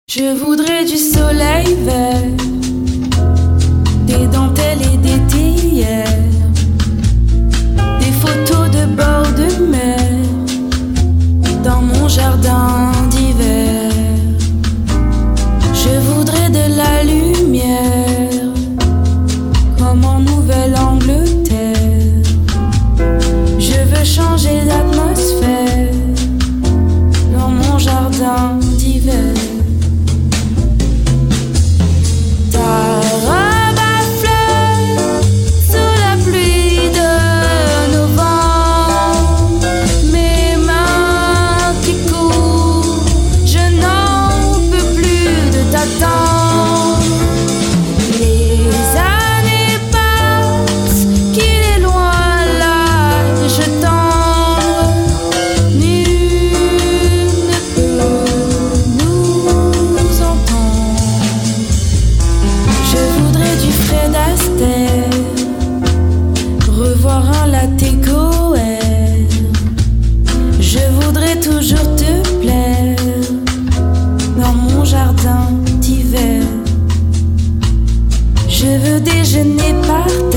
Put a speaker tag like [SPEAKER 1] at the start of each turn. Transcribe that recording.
[SPEAKER 1] Je voudrais du soleil vert, des dentelles et des théières, des photos de bord de mer dans mon jardin d'hiver. Je voudrais de la lumière comme en Nouvelle-Angleterre. Je veux changer d'atmosphère dans mon jardin d'hiver. Ta robe à fleurs sous la pluie de novembre, mes mains qui courent, je n'en peux plus de t'attendre. Les années passent, qu'il est loin l'âge tendre, nul ne peut nous entendre. Je voudrais du Fred Astaire, revoir un latte Goer. Je voudrais toujours te plaire dans mon jardin d'hiver. Je veux déjeuner par